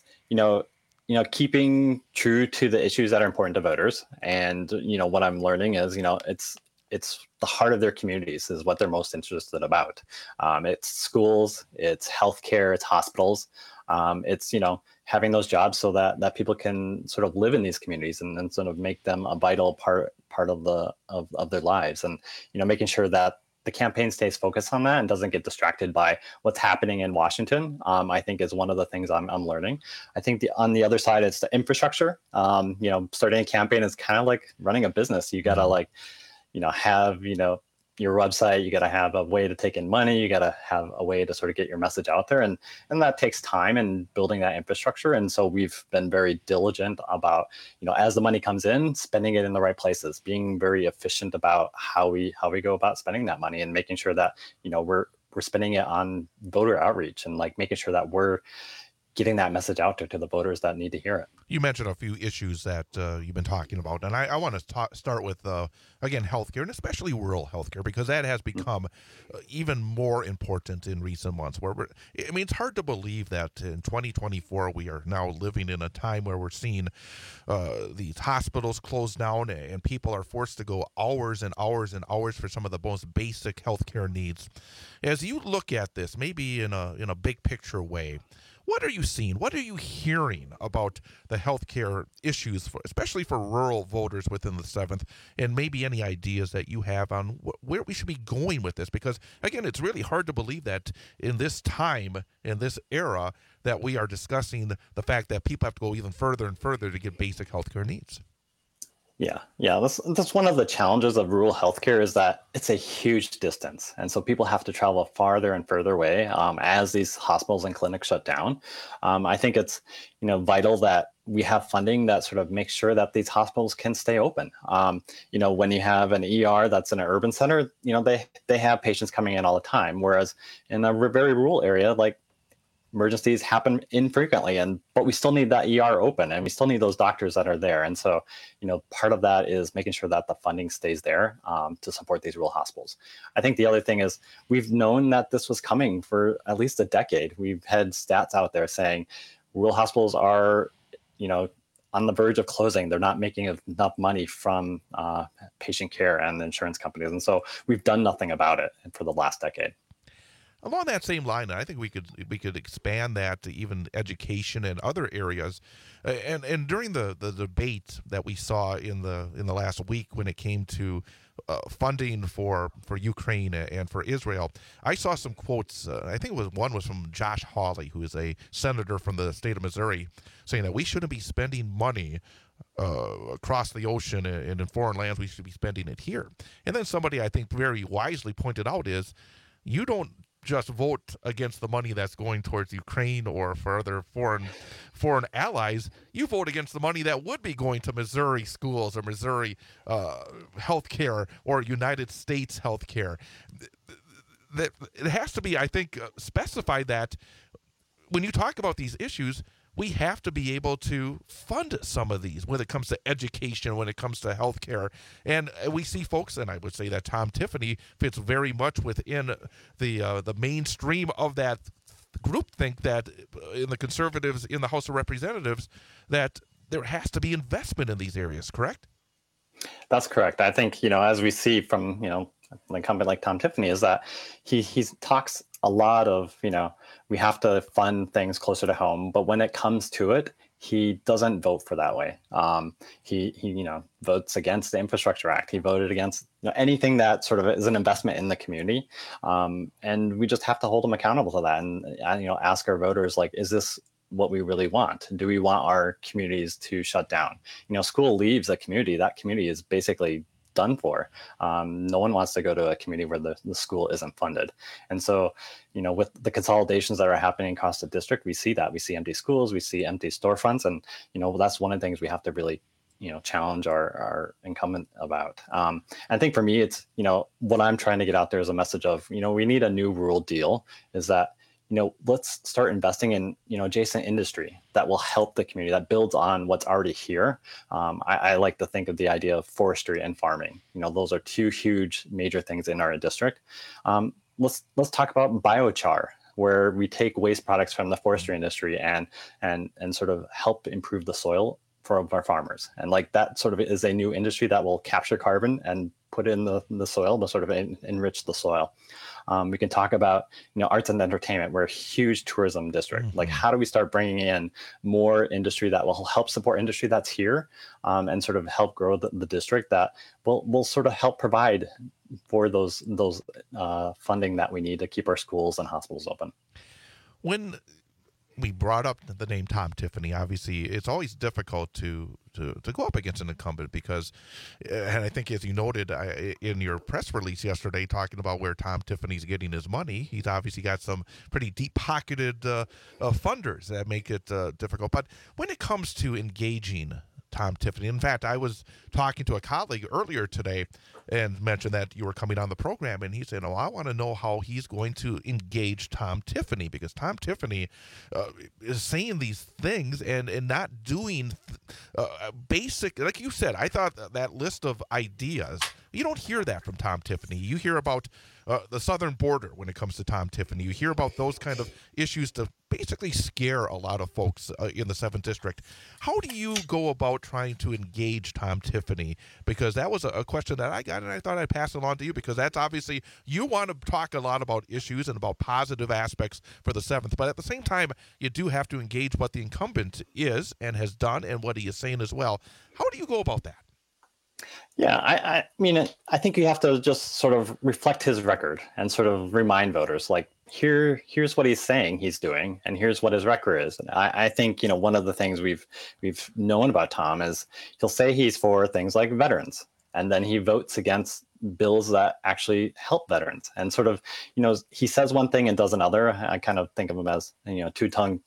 keeping true to the issues that are important to voters. And, what I'm learning is, it's the heart of their communities is what they're most interested about. It's schools, it's healthcare, it's hospitals. It's, having those jobs so that people can sort of live in these communities and sort of make them a vital part of their lives. And, making sure that the campaign stays focused on that and doesn't get distracted by what's happening in Washington, I think is one of the things I'm learning. I think on the other side, it's the infrastructure. Starting a campaign is kind of like running a business. You got to have, your website, you got to have a way to take in money. You got to have a way to sort of get your message out there. And that takes time and building that infrastructure. And so we've been very diligent about, as the money comes in, spending it in the right places, being very efficient about how we go about spending that money and making sure that, we're spending it on voter outreach and making sure that we're getting that message out there to the voters that need to hear it. You mentioned a few issues that you've been talking about, and I want to start with, again, healthcare, and especially rural healthcare, because that has become even more important in recent months. It's hard to believe that in 2024 we are now living in a time where we're seeing these hospitals close down and people are forced to go hours and hours and hours for some of the most basic healthcare needs. As you look at this, maybe in a big picture way, what are you seeing? What are you hearing about the healthcare issues, especially for rural voters within the 7th, and maybe any ideas that you have on where we should be going with this? Because, again, it's really hard to believe that in this time, in this era, that we are discussing the fact that people have to go even further and further to get basic healthcare needs. Yeah. That's one of the challenges of rural healthcare is that it's a huge distance. And so people have to travel farther and further away as these hospitals and clinics shut down. I think it's, vital that we have funding that sort of makes sure that these hospitals can stay open. When you have an ER that's in an urban center, they have patients coming in all the time, whereas in a very rural area, like, emergencies happen infrequently, but we still need that ER open, and we still need those doctors that are there. And so, part of that is making sure that the funding stays there to support these rural hospitals. I think the other thing is we've known that this was coming for at least a decade. We've had stats out there saying rural hospitals are, on the verge of closing. They're not making enough money from patient care and insurance companies. And so we've done nothing about it for the last decade. Along that same line, I think we could expand that to even education and other areas. And during the debate that we saw in the last week when it came to funding for Ukraine and for Israel, I saw some quotes. I think one was from Josh Hawley, who is a senator from the state of Missouri, saying that we shouldn't be spending money across the ocean and in foreign lands. We should be spending it here. And then somebody, I think, very wisely pointed out is you don't just vote against the money that's going towards Ukraine or for other foreign allies. You vote against the money that would be going to Missouri schools or Missouri healthcare or United States healthcare. It has to be, I think, specified that when you talk about these issues, we have to be able to fund some of these when it comes to education, when it comes to healthcare. And we see folks, and I would say that Tom Tiffany fits very much within the mainstream of that groupthink that in the conservatives in the House of Representatives, that there has to be investment in these areas, correct? That's correct. I think, as we see from, an incumbent like Tom Tiffany, is that he talks a lot of, we have to fund things closer to home, but when it comes to it, he doesn't vote for that way. He votes against the Infrastructure Act. He voted against anything that sort of is an investment in the community, and we just have to hold him accountable to that, and ask our voters, like, is this what we really want? Do we want our communities to shut down? School leaves a community, that community is basically done for. No one wants to go to a community where the school isn't funded. And so, with the consolidations that are happening across the district, we see that. We see empty schools, we see empty storefronts, and, that's one of the things we have to really, challenge our incumbent about. I think for me, it's, what I'm trying to get out there is a message of, we need a new rural deal, is that, let's start investing in, adjacent industry that will help the community, that builds on what's already here. I like to think of the idea of forestry and farming. Those are two huge major things in our district. Let's talk about biochar, where we take waste products from the forestry industry and sort of help improve the soil for our farmers. And like that sort of is a new industry that will capture carbon and put it in the soil to sort of enrich the soil. We can talk about, arts and entertainment. We're a huge tourism district. Mm-hmm. Like, how do we start bringing in more industry that will help support industry that's here, and sort of help grow the district that will sort of help provide for those funding that we need to keep our schools and hospitals open. When we brought up the name Tom Tiffany, obviously it's always difficult to go up against an incumbent because, and I think as you noted in your press release yesterday talking about where Tom Tiffany's getting his money, he's obviously got some pretty deep-pocketed funders that make it difficult. But when it comes to engaging Tom Tiffany, in fact, I was talking to a colleague earlier today and mentioned that you were coming on the program, and he said, I want to know how he's going to engage Tom Tiffany, because Tom Tiffany is saying these things and not doing basic, like you said. I thought that list of ideas, you don't hear that from Tom Tiffany. You hear about the southern border when it comes to Tom Tiffany. You hear about those kind of issues to basically scare a lot of folks in the 7th District. How do you go about trying to engage Tom Tiffany? Because that was a question that I got, and I thought I'd pass it on to you, because that's obviously, you want to talk a lot about issues and about positive aspects for the 7th, but at the same time, you do have to engage what the incumbent is and has done and what he is saying as well. How do you go about that? Yeah, I mean, I think you have to just sort of reflect his record and sort of remind voters, like, here's what he's saying he's doing, and here's what his record is. And I think, one of the things we've known about Tom is he'll say he's for things like veterans, and then he votes against bills that actually help veterans. And sort of, he says one thing and does another. I kind of think of him as, two-tongued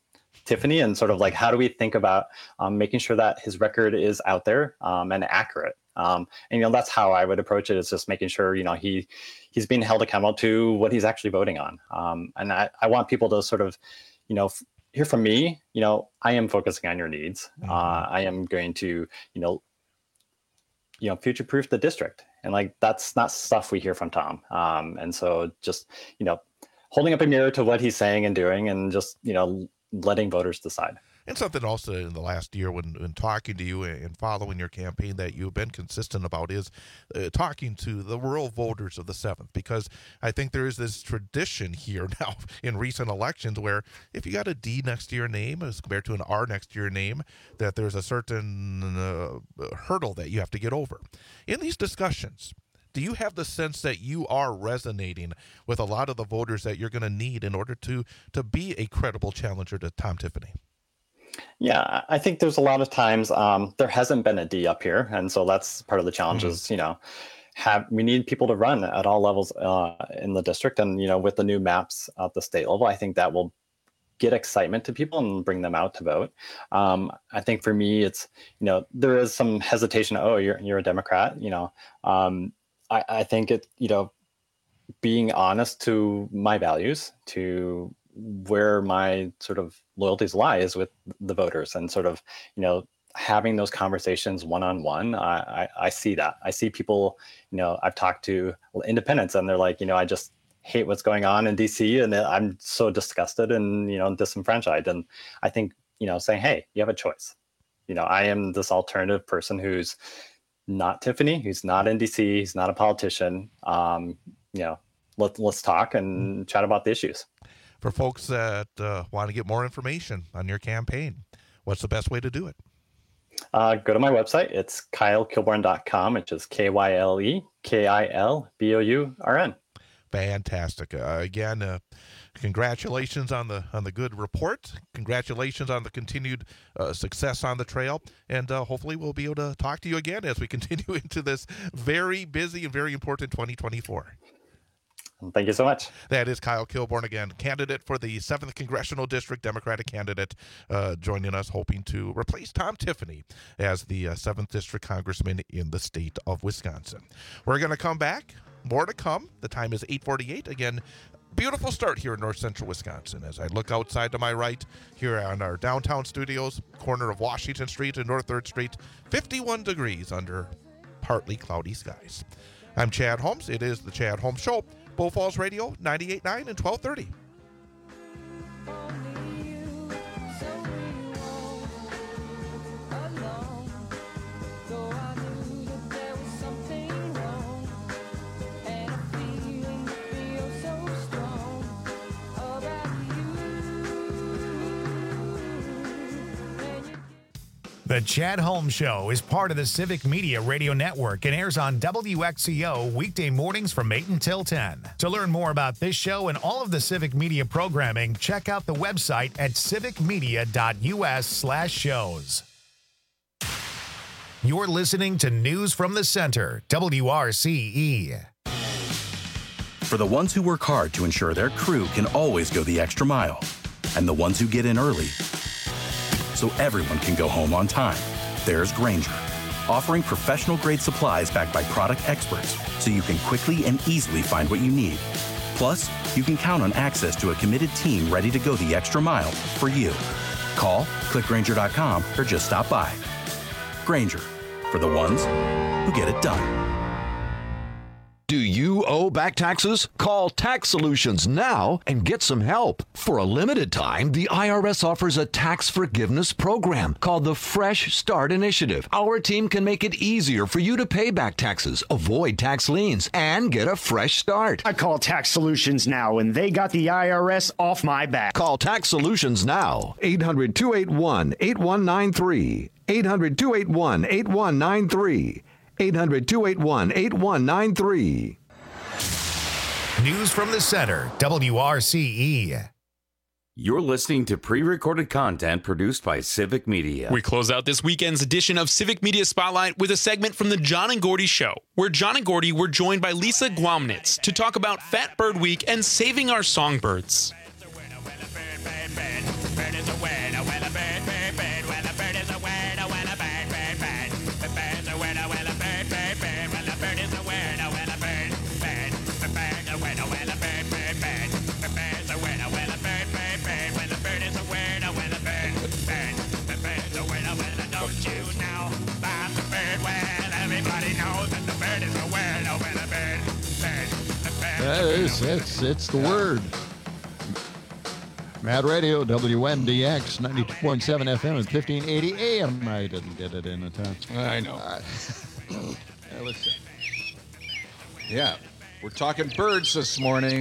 Tiffany, and sort of like how do we think about making sure that his record is out there and accurate. And that's how I would approach it, is just making sure he's being held accountable to what he's actually voting on. And I want people to sort of hear from me. I am focusing on your needs. I am going to future-proof the district, and like that's not stuff we hear from Tom. And so just holding up a mirror to what he's saying and doing, and just letting voters decide. And something also in the last year when talking to you and following your campaign that you've been consistent about is talking to the rural voters of the 7th, because I think there is this tradition here now in recent elections where if you got a D next to your name as compared to an R next to your name, that there's a certain hurdle that you have to get over. In these discussions, do you have the sense that you are resonating with a lot of the voters that you're going to need in order to be a credible challenger to Tom Tiffany? Yeah, I think there's a lot of times there hasn't been a D up here, and so that's part of the challenge. Is we need people to run at all levels in the district, and with the new maps at the state level, I think that will get excitement to people and bring them out to vote. I think for me, it's there is some hesitation. Oh, you're a Democrat. I think it being honest to my values, to where my sort of loyalties lie is with the voters, and sort of having those conversations one-on-one. I see that. I see people, I've talked to independents, and they're like, I just hate what's going on in DC, and I'm so disgusted and disenfranchised. And I think saying, hey, you have a choice. I am this alternative person who's not Tiffany, who's not in DC, he's not a politician. Let's talk and chat about the issues. For folks that want to get more information on your campaign, what's the best way to do it? Go to my website. It's KyleKilbourn.com, which is KyleKilbourn. Fantastic. Again, congratulations on the good report. Congratulations on the continued success on the trail. And hopefully we'll be able to talk to you again as we continue into this very busy and very important 2024. Thank you so much. That is Kyle Kilbourn again, candidate for the 7th Congressional District, Democratic candidate, joining us, hoping to replace Tom Tiffany as the 7th District Congressman in the state of Wisconsin. We're going to come back. More to come. The time is 8:48. Again, beautiful start here in north central Wisconsin. As I look outside to my right here on our downtown studios, corner of Washington Street and North 3rd Street, 51 degrees under partly cloudy skies. I'm Chad Holmes. It is the Chad Holmes Show. Bull Falls Radio, 98.9 and 1230. The Chad Holmes Show is part of the Civic Media Radio Network and airs on WXCO weekday mornings from 8 until 10. To learn more about this show and all of the Civic Media programming, check out the website at civicmedia.us/shows. You're listening to News from the Center, WRCE. For the ones who work hard to ensure their crew can always go the extra mile, and the ones who get in early so everyone can go home on time, there's Grainger, offering professional-grade supplies backed by product experts so you can quickly and easily find what you need. Plus, you can count on access to a committed team ready to go the extra mile for you. Call, click Grainger.com, or just stop by. Grainger, for the ones who get it done. Do you owe back taxes? Call Tax Solutions now and get some help. For a limited time, the IRS offers a tax forgiveness program called the Fresh Start Initiative. Our team can make it easier for you to pay back taxes, avoid tax liens, and get a fresh start. I call Tax Solutions now, and they got the IRS off my back. Call Tax Solutions now. 800-281-8193. 800-281-8193. 800-281-8193. News from the Center, WRCE. You're listening to pre-recorded content produced by Civic Media. We close out this weekend's edition of Civic Media Spotlight with a segment from the John and Gordy Show, where John and Gordy were joined by Lisa Gwamnitz to talk about Fat Bird Week and saving our songbirds. is. It's the word. Mad Radio, WMDX, 92.7 FM and 1580 AM. I didn't get it in a time. I know. Listen. Yeah, we're talking birds this morning.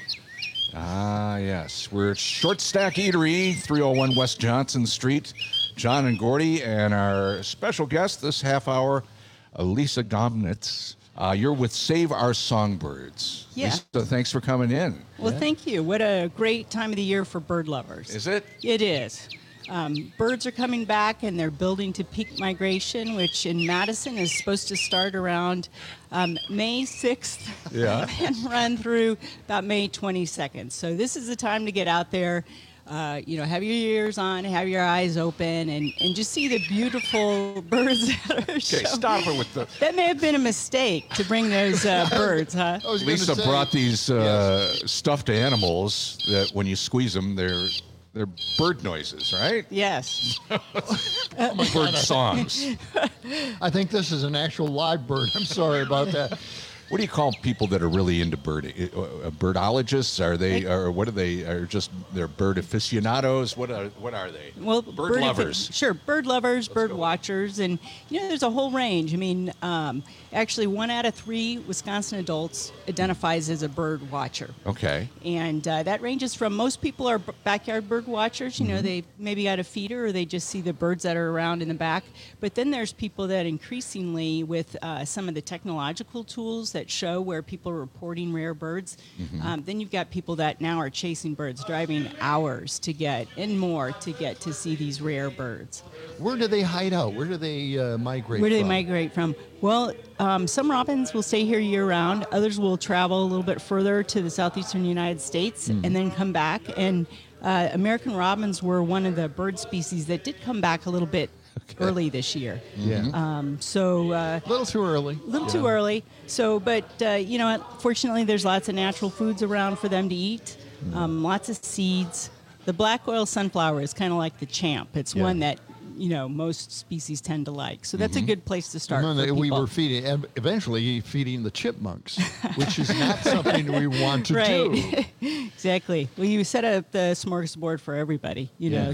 Ah, yes. We're at Short Stack Eatery, 301 West Johnson Street. John and Gordy, and our special guest this half hour, Lisa Gomnitz. You're with Save Our Songbirds. Yeah. Lisa, thanks for coming in. Well, thank you. What a great time of the year for bird lovers. Is it? It is. Birds are coming back, and they're building to peak migration, which in Madison is supposed to start around May 6th and run through about May 22nd. So this is the time to get out there. Have your ears on, have your eyes open, and just see the beautiful birds that are shown. Stop it with the... That may have been a mistake to bring those birds, huh? Lisa brought these stuffed animals that when you squeeze them, they're bird noises, right? Yes. Bird songs. I think this is an actual live bird. I'm sorry about that. What do you call people that are really into birding? Birdologists? Are they, or what are they? Are just they're bird aficionados? What are they? Well, bird lovers. Sure, bird lovers, bird watchers, and there's a whole range. I mean, actually, 1 out of 3 Wisconsin adults identifies as a bird watcher. Okay. And that ranges from most people are backyard bird watchers. They maybe got a feeder or they just see the birds that are around in the back. But then there's people that increasingly, with some of the technological tools that show where people are reporting rare birds, then you've got people that now are chasing birds, driving hours to get to see these rare birds. Where do they hide out? Where do they migrate Where do from? they migrate from? Well, some robins will stay here year-round. Others will travel a little bit further to the southeastern United States and then come back. And American robins were one of the bird species that did come back a little bit early this year. Yeah. A little too early. Too early. So, but fortunately, there's lots of natural foods around for them to eat. Lots of seeds. The black oil sunflower is kind of like the champ. It's one that most species tend to like. So that's a good place to start. We were eventually feeding the chipmunks, which is not something we want to do. Exactly. Well, you set up the smorgasbord for everybody,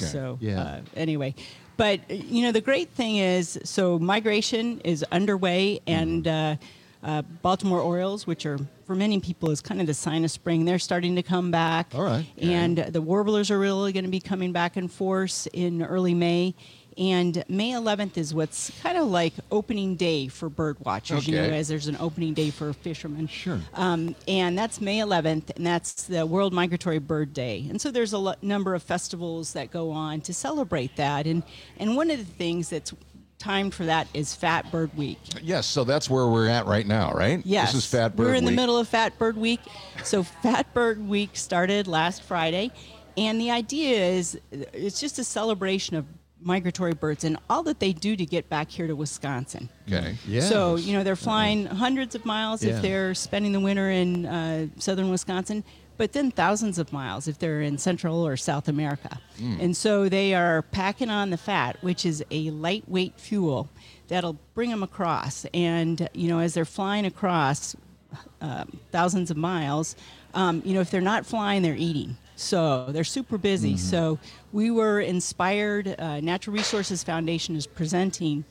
anyway. But, the great thing is, so migration is underway, and Baltimore Orioles, which are, for many people, is kind of the sign of spring, they're starting to come back. All right. And the warblers are really going to be coming back in force in early May. And May 11th is what's kind of like opening day for bird watchers, as there's an opening day for fishermen. Sure. And that's May 11th, and that's the World Migratory Bird Day. And so there's a number of festivals that go on to celebrate that. And one of the things that's timed for that is Fat Bird Week. Yes, so that's where we're at right now, right? Yes. This is Fat Bird Week. We're in the middle of Fat Bird Week. So Fat Bird Week started last Friday. And the idea is it's just a celebration of migratory birds and all that they do to get back here to Wisconsin. Okay. Yes. So, they're flying hundreds of miles if they're spending the winter in southern Wisconsin, but then thousands of miles if they're in Central or South America. And so they are packing on the fat, which is a lightweight fuel that'll bring them across. And, as they're flying across thousands of miles, if they're not flying, they're eating. So they're super busy. So we were inspired. Natural Resources Foundation is presenting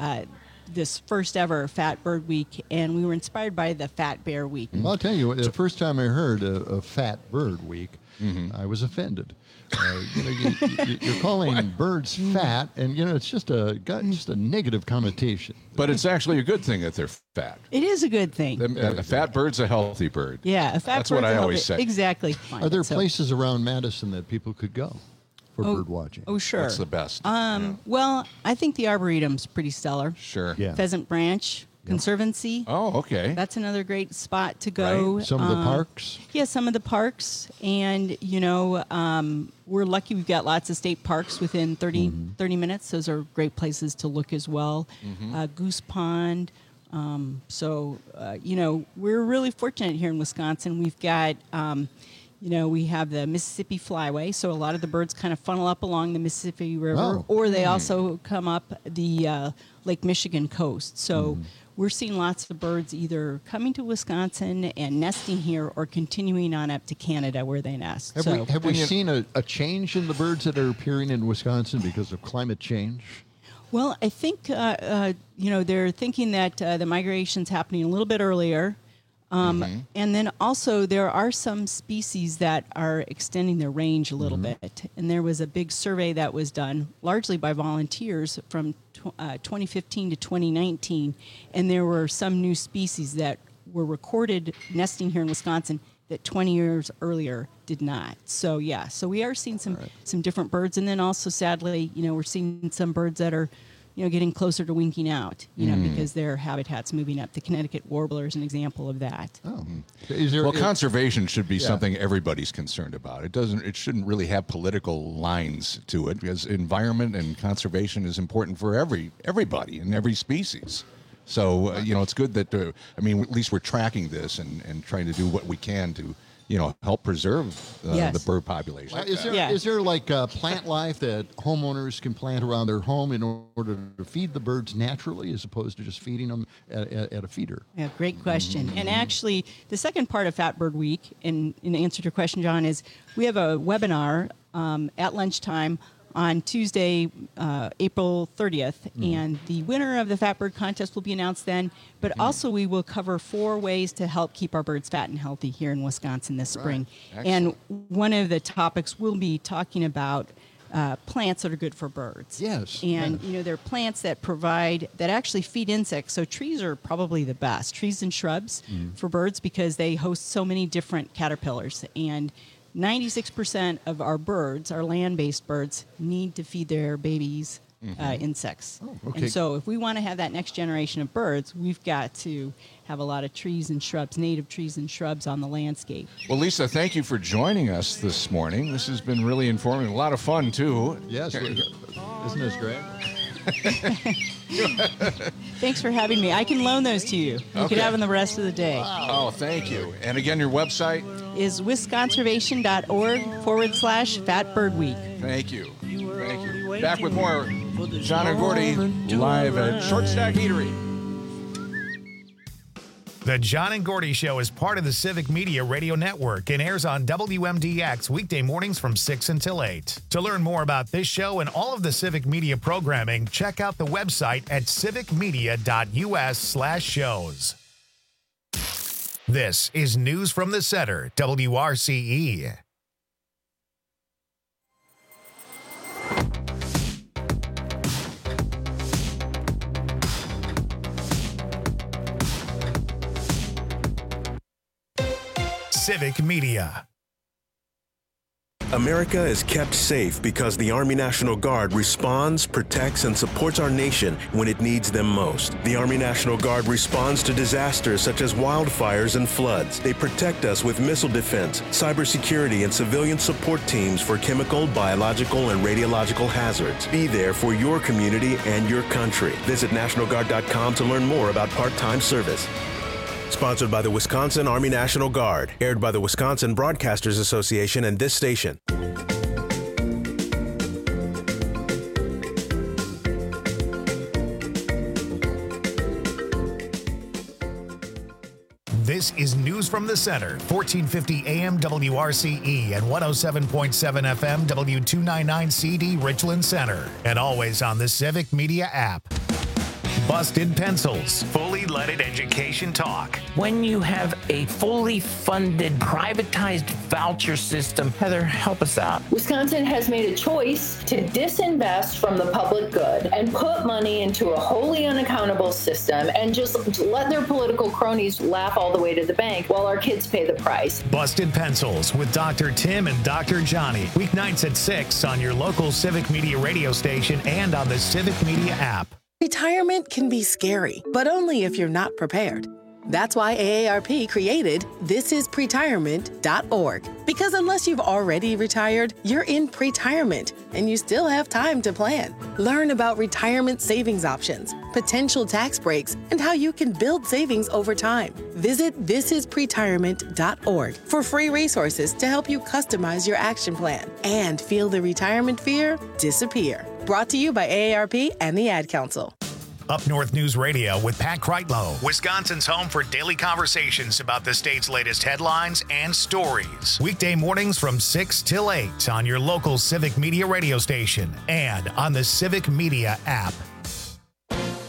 this first ever Fat Bird Week, and we were inspired by the Fat Bear Week. Well, I'll tell you, the first time I heard of Fat Bird Week, I was offended. You're calling birds fat, and it's just a negative connotation. But it's actually a good thing that they're fat. It is a good thing. A fat bird's a healthy bird. Yeah, a fat That's what I always say. Exactly. Are there places around Madison that people could go for bird watching? Oh, sure. What's the best? Well, I think the Arboretum's pretty stellar. Sure. Yeah. Pheasant Branch Conservancy. Oh, okay. That's another great spot to go. Right. Some of the parks? Yeah, some of the parks. And, we're lucky we've got lots of state parks within 30 minutes. Those are great places to look as well. Goose Pond. We're really fortunate here in Wisconsin. We've got... we have the Mississippi Flyway, so a lot of the birds kind of funnel up along the Mississippi River, or they also come up the Lake Michigan coast. So we're seeing lots of birds either coming to Wisconsin and nesting here or continuing on up to Canada where they nest. Have we seen a change in the birds that are appearing in Wisconsin because of climate change? Well, I think, they're thinking that the migration's happening a little bit earlier. And then also there are some species that are extending their range a little bit. And there was a big survey that was done largely by volunteers from 2015 to 2019. And there were some new species that were recorded nesting here in Wisconsin that 20 years earlier did not. So, so we are seeing some different birds. And then also, sadly, we're seeing some birds that are getting closer to winking out, because their habitat's moving up. The Connecticut warbler is an example of that. Oh. Conservation should be something everybody's concerned about. It shouldn't really have political lines to it, because environment and conservation is important for everybody and every species. So, it's good that, at least we're tracking this and trying to do what we can to help preserve the bird population. Is there like plant life that homeowners can plant around their home in order to feed the birds naturally, as opposed to just feeding them at a feeder? Yeah, great question. And actually, the second part of Fat Bird Week, in answer to your question, John, is we have a webinar at lunchtime on Tuesday, April 30th, and the winner of the Fat Bird Contest will be announced then. But also we will cover 4 ways to help keep our birds fat and healthy here in Wisconsin this spring. And one of the topics we'll be talking about plants that are good for birds. Yes. And, they're plants that actually feed insects. So trees are probably the best, trees and shrubs for birds, because they host so many different caterpillars. And 96% of our birds, our land-based birds, need to feed their babies insects. Oh, okay. And so if we want to have that next generation of birds, we've got to have a lot of trees and shrubs, native trees and shrubs on the landscape. Well, Lisa, thank you for joining us this morning. This has been really informative, a lot of fun, too. Yes. Isn't this great? Thanks for having me. I can loan those to you. You can have them the rest of the day. Wow. Oh, thank you. And again, your website? Is wisconservation.org/Fat Bird Week. Thank you. Thank you. Back with more John and Gordy live at Short Stack Eatery. The John and Gordy Show is part of the Civic Media Radio Network and airs on WMDX weekday mornings from 6 until 8. To learn more about this show and all of the Civic Media programming, check out the website at civicmedia.us/shows. This is News from the Center, WRCE. Civic Media. America is kept safe because the Army National Guard responds, protects, and supports our nation when it needs them most. The Army National Guard responds to disasters such as wildfires and floods. They protect us with missile defense, cybersecurity, and civilian support teams for chemical, biological, and radiological hazards. Be there for your community and your country. Visit NationalGuard.com to learn more about part-time service. Sponsored by the Wisconsin Army National Guard. Aired by the Wisconsin Broadcasters Association and this station. This is News from the Center, 1450 AM WRCE and 107.7 FM W299CD Richland Center. And always on the Civic Media app. Busted Pencils, fully leaded education talk. When you have a fully funded, privatized voucher system, Heather, help us out. Wisconsin has made a choice to disinvest from the public good and put money into a wholly unaccountable system and just let their political cronies laugh all the way to the bank while our kids pay the price. Busted Pencils with Dr. Tim and Dr. Johnny. Weeknights at 6 on your local Civic Media radio station and on the Civic Media app. Retirement can be scary, but only if you're not prepared. That's why AARP created thisispretirement.org. Because unless you've already retired, you're in pretirement, and you still have time to plan. Learn about retirement savings options, potential tax breaks, and how you can build savings over time. Visit thisispretirement.org for free resources to help you customize your action plan and feel the retirement fear disappear. Brought to you by AARP and the Ad Council. Up North News Radio with Pat Kreitlow, Wisconsin's home for daily conversations about the state's latest headlines and stories. Weekday mornings from 6 till 8 on your local Civic Media radio station and on the Civic Media app.